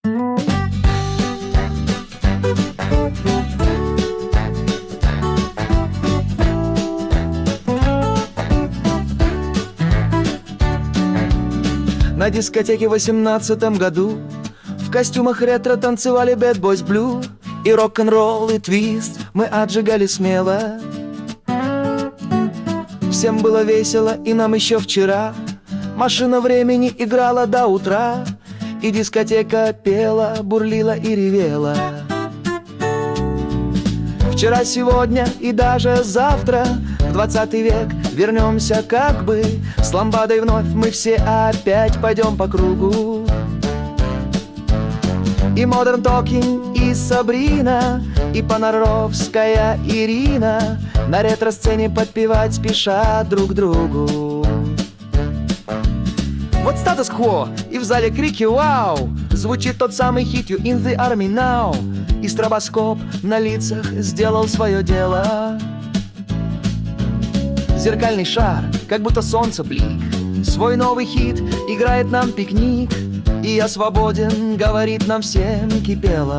На дискотеке в 18-м году в костюмах ретро танцевали Bad Boys Blue. И рок-н-ролл, и твист мы отжигали смело. Всем было весело, и нам еще вчера машина времени играла до утра. И дискотека пела, бурлила и ревела. Вчера, сегодня и даже завтра в 20 век вернемся как бы. С ламбадой вновь мы все опять пойдем по кругу. И Modern Talking, и Сабрина, и Понаровская Ирина на ретро-сцене подпевать спешат друг другу. Вот статус-кво, и в зале крики «Вау!» Звучит тот самый хит «You in the army now». И стробоскоп на лицах сделал свое дело. Зеркальный шар, как будто солнце блик. Свой новый хит играет нам пикник. И я свободен, говорит нам всем кипело.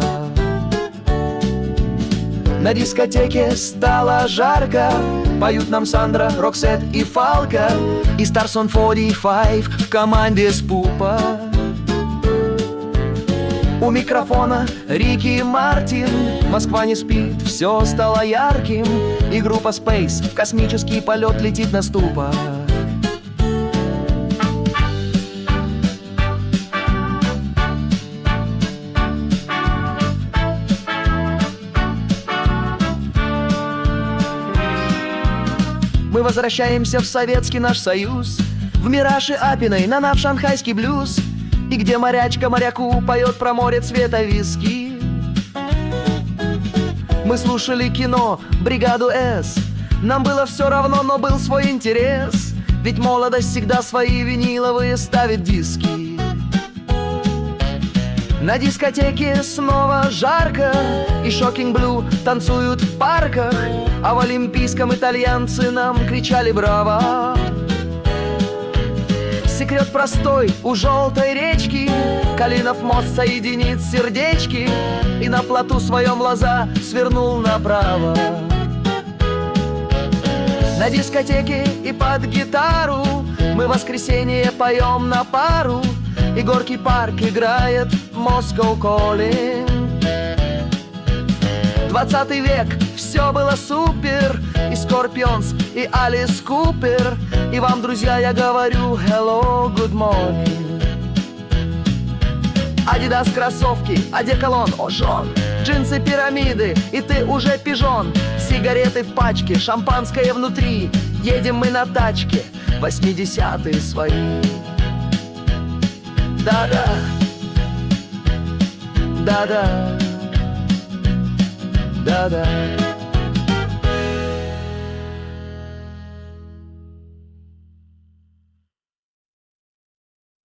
На дискотеке стало жарко. Поют нам Сандра, Роксет и Фалка. И Stars on 45 в команде с Пупа. У микрофона Рики Мартин. Москва не спит, все стало ярким. И группа Space в космический полет летит на ступа. Мы возвращаемся в советский наш союз, в мираж и Апиной, на наш шанхайский блюз. И где морячка моряку поет про море цвета виски. Мы слушали кино «Бригаду С». Нам было все равно, но был свой интерес. Ведь молодость всегда свои виниловые ставит диски. На дискотеке снова жарко. И Shocking Blue танцуют в парках. А в Олимпийском итальянцы нам кричали «Браво!». Секрет простой у желтой речки. Калинов мост соединит сердечки. И на плоту своем лоза свернул направо. На дискотеке и под гитару мы в воскресенье поем на пару. И Горький парк играет Moscow Calling. 20 век, все было супер. И Scorpions, и Alice Cooper. И вам, друзья, я говорю hello, good morning. Адидас кроссовки, одеколон, ожон. Джинсы пирамиды, и ты уже пижон. Сигареты в пачке, шампанское внутри. Едем мы на тачке, 80-е свои. Да-да, да-да, да-да.